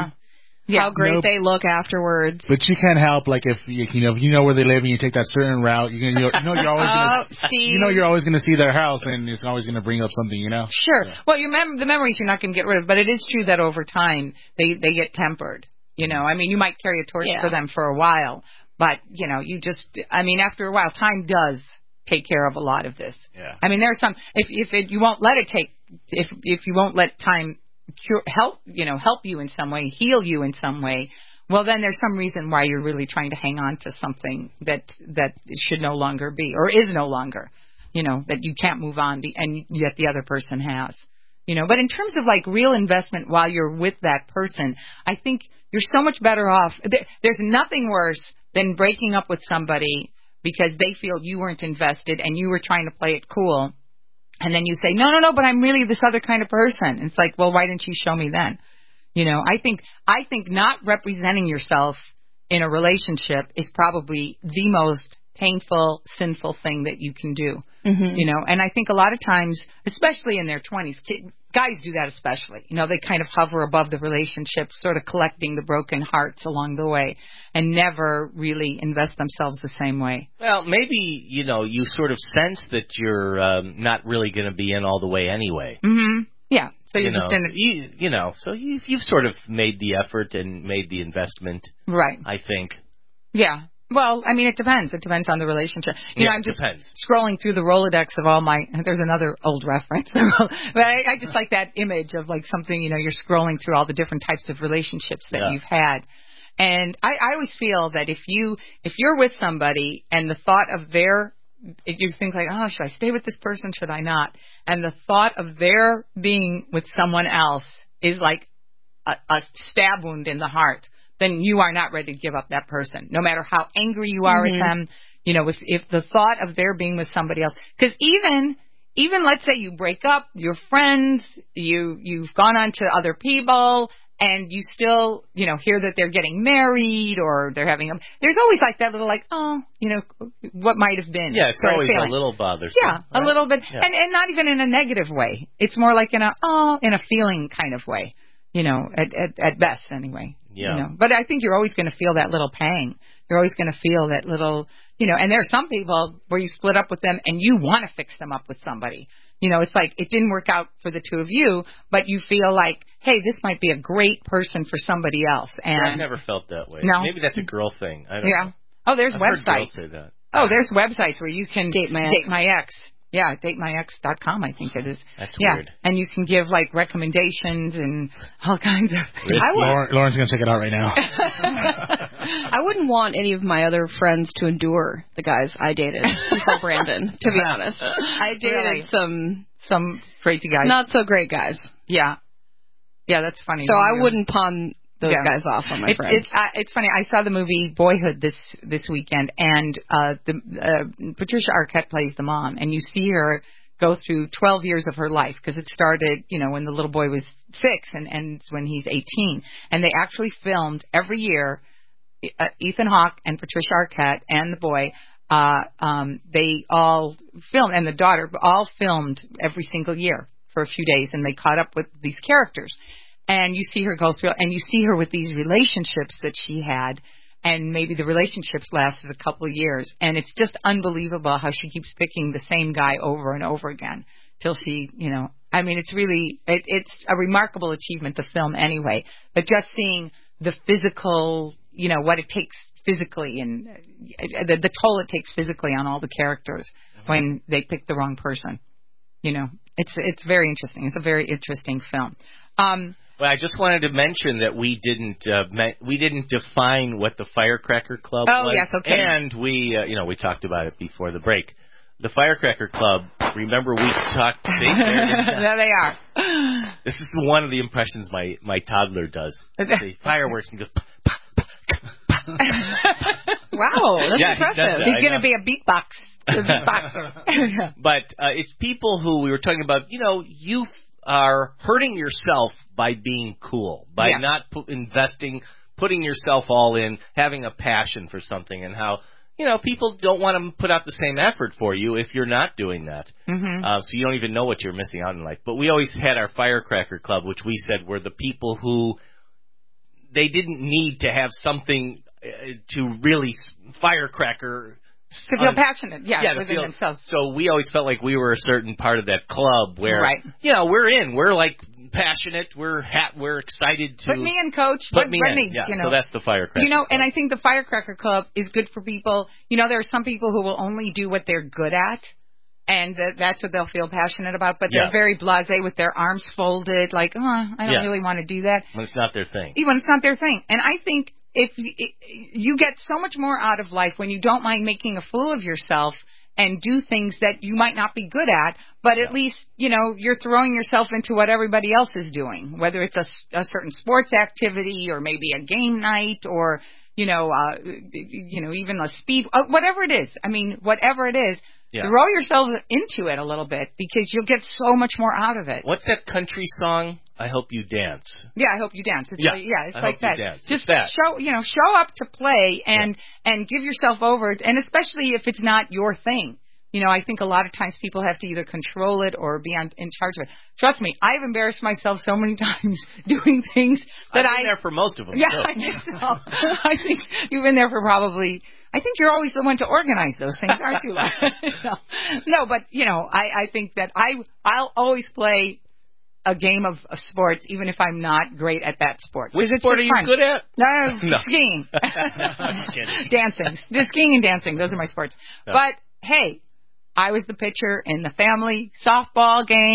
How great they look afterwards. But you can't help, like, if you know where they live and you take that certain route, you're always you're always going to see their house, and it's always going to bring up something, you know. Sure. Yeah. Well, the memories you're not going to get rid of, but it is true that over time they get tempered. You know, I mean, you might carry a torch for them for a while, but you know, after a while, time does take care of a lot of this. Yeah. I mean, there's some if you won't let it take if you won't let time help you in some way, heal you in some way, well, then there's some reason why you're really trying to hang on to something that should no longer be, or is no longer, you know, that you can't move on, and yet the other person has, you know. But in terms of like real investment while you're with that person, I think you're so much better off. There's nothing worse than breaking up with somebody because they feel you weren't invested and you were trying to play it cool. And then you say, no, but I'm really this other kind of person. And it's like, well, why didn't you show me then? You know, I think not representing yourself in a relationship is probably the most painful, sinful thing that you can do. Mm-hmm. You know, and I think a lot of times, especially in their 20s, guys do that especially. You know, they kind of hover above the relationship, sort of collecting the broken hearts along the way and never really invest themselves the same way. Well, maybe, you know, you sort of sense that you're not really going to be in all the way anyway. Mm-hmm. Yeah. So you've sort of made the effort and made the investment. Right. I think. Yeah. Well, I mean, it depends. It depends on the relationship. You know, I'm just depends. scrolling through the Rolodex of all my, there's another old reference, but I just like that image of like something, you know, you're scrolling through all the different types of relationships that you've had. And I always feel that if you're with somebody and the thought of their you think like, oh, should I stay with this person? Should I not? And the thought of their being with someone else is like a stab wound in the heart. Then you are not ready to give up that person, no matter how angry you are with them. You know, if the thought of their being with somebody else, because even let's say you break up, you're friends, you've gone on to other people, and you still, you know, hear that they're getting married or they're having there's always like that little like, oh, you know, what might have been. Yeah, it's always a little bothersome. Yeah, right? A little bit. Yeah. And not even in a negative way. It's more like in a feeling kind of way, you know, at best anyway. Yeah. You know? But I think you're always going to feel that little pang. You're always going to feel that little, you know, and there are some people where you split up with them and you want to fix them up with somebody. You know, it's like it didn't work out for the two of you, but you feel like, hey, this might be a great person for somebody else. And I've never felt that way. No. Maybe that's a girl thing. I don't know. Oh, there's I've websites. heard girls say that. Oh, there's websites where you can date my ex. Yeah, datemyex.com, I think it is. That's weird. And you can give like recommendations and all kinds of things. Lauren's going to check it out right now. I wouldn't want any of my other friends to endure the guys I dated before Brandon, to be honest. I dated some crazy guys. Not so great guys. Yeah. Yeah, that's funny. So I wouldn't pawn those guys off on my friends. It's funny. I saw the movie Boyhood this weekend, and Patricia Arquette plays the mom, and you see her go through 12 years of her life, because it started, you know, when the little boy was 6 and ends when he's 18. And they actually filmed every year, Ethan Hawke and Patricia Arquette and the boy, they all filmed, and the daughter all filmed every single year for a few days, and they caught up with these characters. And you see her go through, and you see her with these relationships that she had, and maybe the relationships lasted a couple of years. And it's just unbelievable how she keeps picking the same guy over and over again till she, you know, I mean, it's really, it's a remarkable achievement, the film anyway. But just seeing the physical, you know, what it takes physically and the toll it takes physically on all the characters when they pick the wrong person, you know, it's very interesting. It's a very interesting film. Well, I just wanted to mention that we didn't define what the Firecracker Club was. Oh, yes, okay. And we talked about it before the break. The Firecracker Club, remember we talked... There they are. This is one of the impressions my toddler does. The fireworks and goes... Wow, that's impressive. He's going to be a beatboxer. But it's people who we were talking about, you know, you are hurting yourself by being cool, by not putting yourself all in, having a passion for something, and how, you know, people don't want to put out the same effort for you if you're not doing that. So you don't even know what you're missing out in life. But we always had our Firecracker Club, which we said were the people who they didn't need to have something to really firecracker. To feel passionate, within themselves. So we always felt like we were a certain part of that club where, you know, we're like passionate, we're excited to. Put me in, Coach. Put me in. You know. So that's the Firecracker. You know, and I think the Firecracker Club is good for people. You know, there are some people who will only do what they're good at, and that's what they'll feel passionate about. But they're very blasé with their arms folded, like, I don't really want to do that. When it's not their thing. Even when it's not their thing. And I think if you get so much more out of life when you don't mind making a fool of yourself and do things that you might not be good at, but at least, you know, you're throwing yourself into what everybody else is doing, whether it's a certain sports activity or maybe a game night or, you know, even a speed, whatever it is. I mean, whatever it is, throw yourself into it a little bit because you'll get so much more out of it. What's that country song? I Hope You Dance. Yeah, I Hope You Dance. It's it's I like hope that. You dance. Just that. show up to play and give yourself over, and especially if it's not your thing. You know, I think a lot of times people have to either control it or be in charge of it. Trust me, I've embarrassed myself so many times doing things that I've been there for most of them. Yeah, too. I think so. I think you've been there for probably. I think you're always the one to organize those things, aren't you? No, but you know, I think that I'll always play a game of sports, even if I'm not great at that sport. Which sport are you good at? No. Skiing. Dancing. The skiing and dancing, those are my sports. No. But, hey, I was the pitcher in the family softball game,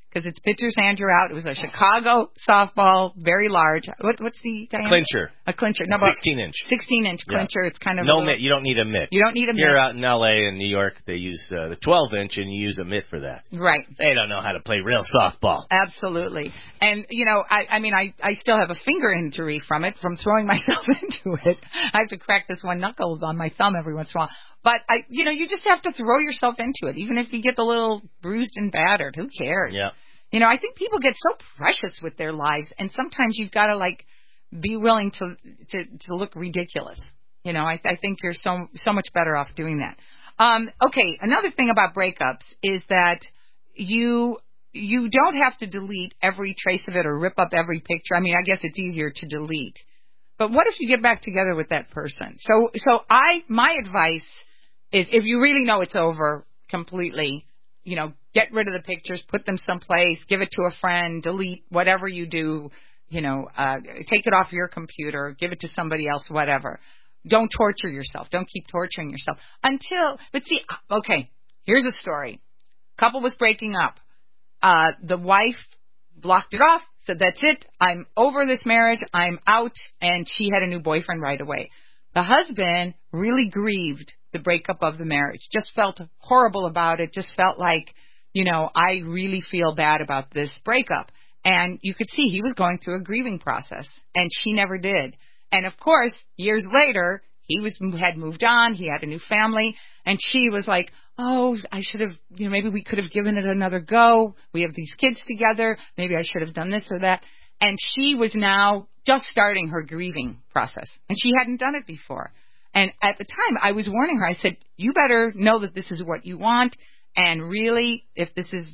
because its pitcher's hands are out. It was a Chicago softball, very large. What's the diameter? Clincher. A clincher. No, 16-inch. 16-inch clincher. It's kind of you don't need a mitt. You don't need a mitt. Here out in L.A. and New York, they use the 12-inch, and you use a mitt for that. Right. They don't know how to play real softball. Absolutely. And, I still have a finger injury from it, from throwing myself into it. I have to crack this one knuckle on my thumb every once in a while. But, you just have to throw yourself into it. Even if you get a little bruised and battered, who cares? Yeah. I think people get so precious with their lives, and sometimes you've got to, be willing to look ridiculous. I think you're so much better off doing that. Okay, another thing about breakups is that you don't have to delete every trace of it or rip up every picture. I mean, I guess it's easier to delete. But what if you get back together with that person? So my advice is, if you really know it's over completely, get rid of the pictures, put them someplace, give it to a friend, delete whatever you do, take it off your computer, give it to somebody else, whatever. Don't torture yourself. Don't keep torturing yourself but see, okay, here's a story. Couple was breaking up. The wife blocked it off, said, that's it. I'm over this marriage. I'm out. And she had a new boyfriend right away. The husband really grieved the breakup of the marriage, just felt horrible about it, just felt like, I really feel bad about this breakup. And you could see he was going through a grieving process, and she never did. And, of course, years later, he had moved on, he had a new family, and she was like, oh, I should have, maybe we could have given it another go. We have these kids together. Maybe I should have done this or that. And she was now just starting her grieving process, and she hadn't done it before. And at the time, I was warning her. I said, you better know that this is what you want. And really, if this is,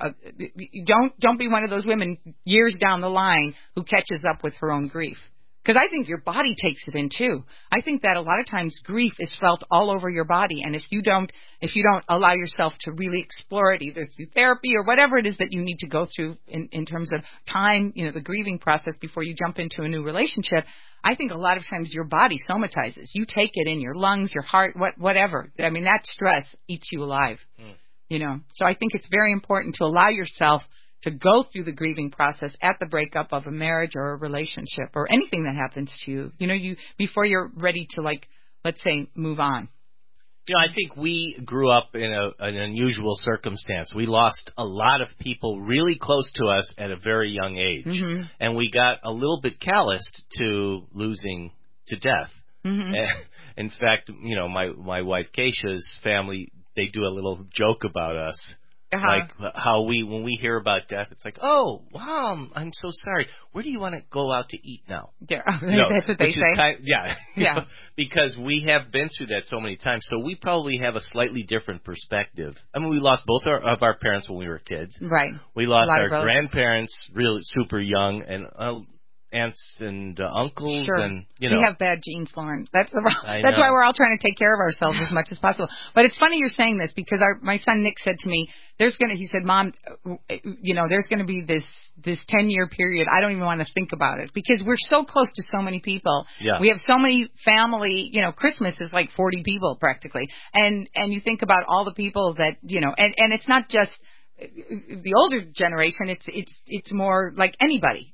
don't be one of those women years down the line who catches up with her own grief. Because I think your body takes it in too. I think that a lot of times grief is felt all over your body, and if you don't allow yourself to really explore it, either through therapy or whatever it is that you need to go through in terms of time, the grieving process before you jump into a new relationship, I think a lot of times your body somatizes. You take it in your lungs, your heart, whatever. I mean, that stress eats you alive. So I think it's very important to allow yourself to go through the grieving process at the breakup of a marriage or a relationship or anything that happens to you, before you're ready to, let's say, move on. I think we grew up in an unusual circumstance. We lost a lot of people really close to us at a very young age. Mm-hmm. And we got a little bit calloused to losing to death. Mm-hmm. In fact, my wife Keisha's family, they do a little joke about us. Uh-huh. Like how when we hear about death, it's like, oh, wow, I'm so sorry. Where do you want to go out to eat now? Yeah, that's what they say. Yeah. Because we have been through that so many times, so we probably have a slightly different perspective. I mean, we lost both of our parents when we were kids. Right. We lost our grandparents really super young, and aunts and uncles. Sure. And we have bad genes, Lauren. That's why we're all trying to take care of ourselves as much as possible. But it's funny you're saying this, because my son Nick said to me, he said, Mom, there's going to be this 10-year period. I don't even want to think about it, because we're so close to so many people. Yeah. We have so many family, Christmas is like 40 people practically. And you think about all the people that, and it's not just the older generation, it's more like anybody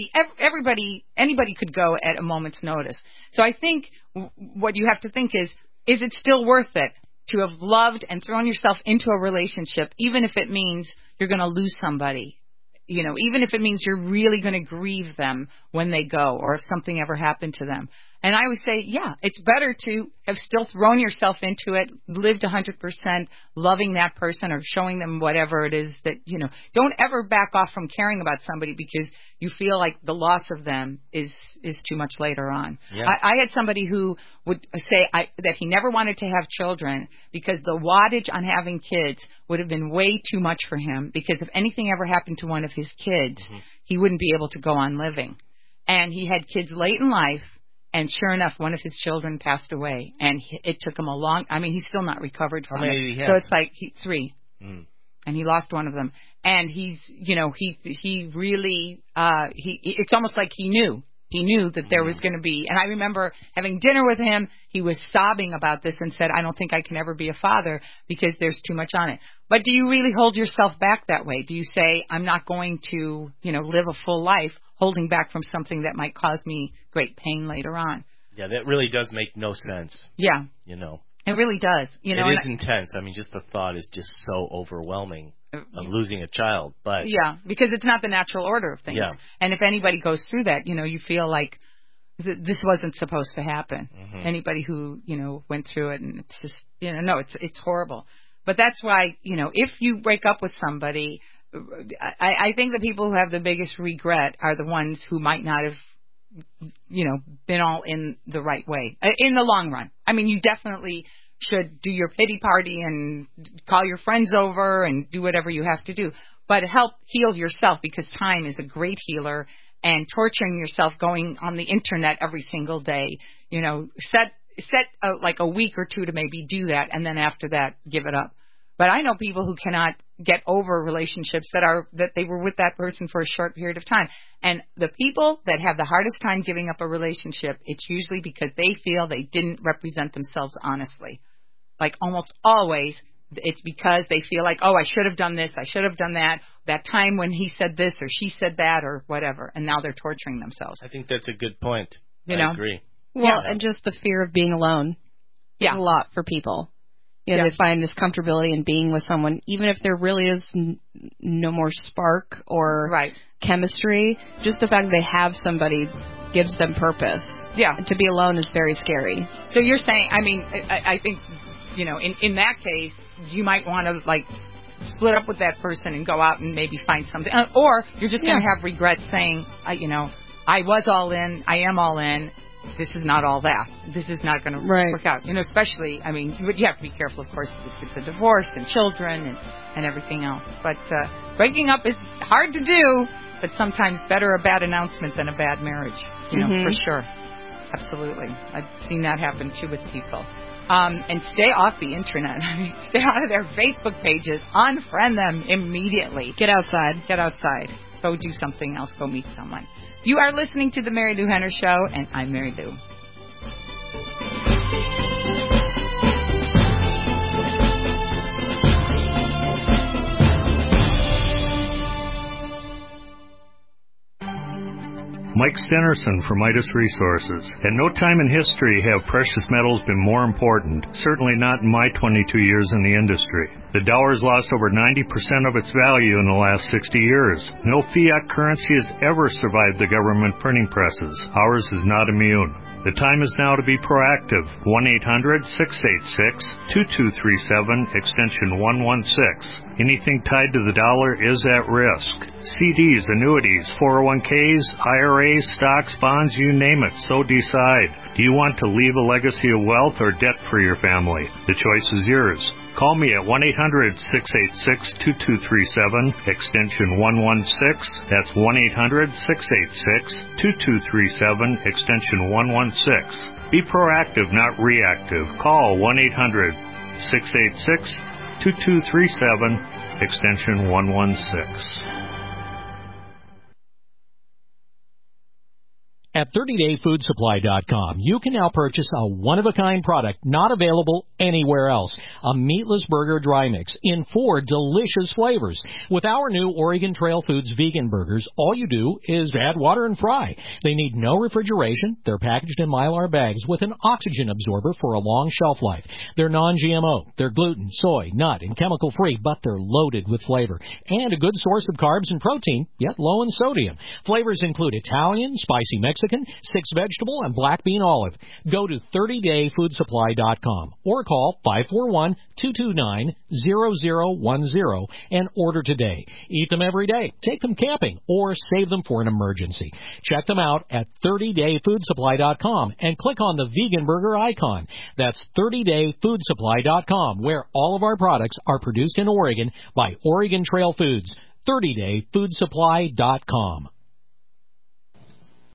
could go at a moment's notice. So I think what you have to think is it still worth it to have loved and thrown yourself into a relationship, even if it means you're going to lose somebody, even if it means you're really going to grieve them when they go, or if something ever happened to them. And I would say, yeah, it's better to have still thrown yourself into it, lived 100%, loving that person or showing them whatever it is that, don't ever back off from caring about somebody because you feel like the loss of them is too much later on. Yeah. I had somebody who would say that he never wanted to have children because the wattage on having kids would have been way too much for him, because if anything ever happened to one of his kids, mm-hmm. he wouldn't be able to go on living. And he had kids late in life. And sure enough, one of his children passed away, and it took him he's still not recovered from it. How many did he have? So it's like 3. Mm. And he lost one of them. And he's, he really, it's almost like he knew He knew that there was going to be, and I remember having dinner with him. He was sobbing about this and said, I don't think I can ever be a father because there's too much on it. But do you really hold yourself back that way? Do you say, I'm not going to, live a full life holding back from something that might cause me great pain later on? Yeah, that really does make no sense. Yeah. It really does. It is intense. I mean, just the thought is just so overwhelming of losing a child. But yeah, because it's not the natural order of things. Yeah. And if anybody goes through that, you feel like this wasn't supposed to happen. Mm-hmm. Anybody who, went through it, and it's just, it's horrible. But that's why, if you break up with somebody, I think the people who have the biggest regret are the ones who might not have, been all in the right way in the long run. I mean, you definitely should do your pity party and call your friends over and do whatever you have to do, but help heal yourself, because time is a great healer. And torturing yourself going on the internet every single day, set like a week or two to maybe do that, and then after that, give it up. But I know people who cannot get over relationships that they were with that person for a short period of time. And the people that have the hardest time giving up a relationship, it's usually because they feel they didn't represent themselves honestly. Like almost always, it's because they feel like, oh, I should have done this, I should have done that time when he said this or she said that or whatever, and now they're torturing themselves. I think that's a good point. I agree. Well, and just the fear of being alone is a lot for people. They find this comfortability in being with someone, even if there really is no more spark or chemistry. Just the fact that they have somebody gives them purpose. Yeah. And to be alone is very scary. So you're saying, I think, in that case, you might want to, split up with that person and go out and maybe find something. Or you're just going to have regrets saying, I was all in, I am all in. This is not all that. This is not going to work out. Especially, you have to be careful, of course, if it's a divorce and children and everything else. But breaking up is hard to do, but sometimes better a bad announcement than a bad marriage, for sure. Absolutely. I've seen that happen, too, with people. And stay off the internet. Stay out of their Facebook pages. Unfriend them immediately. Get outside. Go do something else. Go meet someone. You are listening to The Mary Lou Henner Show, and I'm Mary Lou. Mike Stenerson from Midas Resources. At no time in history have precious metals been more important, certainly not in my 22 years in the industry. The dollar has lost over 90% of its value in the last 60 years. No fiat currency has ever survived the government printing presses. Ours is not immune. The time is now to be proactive. 1-800-686-2237, extension 116. Anything tied to the dollar is at risk. CDs, annuities, 401ks, IRAs, stocks, bonds, you name it, so decide. Do you want to leave a legacy of wealth or debt for your family? The choice is yours. Call me at 1-800-686-2237, extension 116. That's 1-800-686-2237, extension 116. Be proactive, not reactive. Call 1-800-686-2237, extension 116. At 30dayfoodsupply.com, you can now purchase a one-of-a-kind product not available anywhere else. A meatless burger dry mix in 4 delicious flavors. With our new Oregon Trail Foods vegan burgers, all you do is add water and fry. They need no refrigeration. They're packaged in Mylar bags with an oxygen absorber for a long shelf life. They're non-GMO. They're gluten, soy, nut, and chemical-free, but they're loaded with flavor. And a good source of carbs and protein, yet low in sodium. Flavors include Italian, spicy Mexican, 6 vegetable, and black bean olive. Go to 30dayfoodsupply.com or call 541-229-0010 and order today. Eat them every day, take them camping, or save them for an emergency. Check them out at 30dayfoodsupply.com and click on the vegan burger icon. That's 30dayfoodsupply.com, where all of our products are produced in Oregon by Oregon Trail Foods. 30dayfoodsupply.com.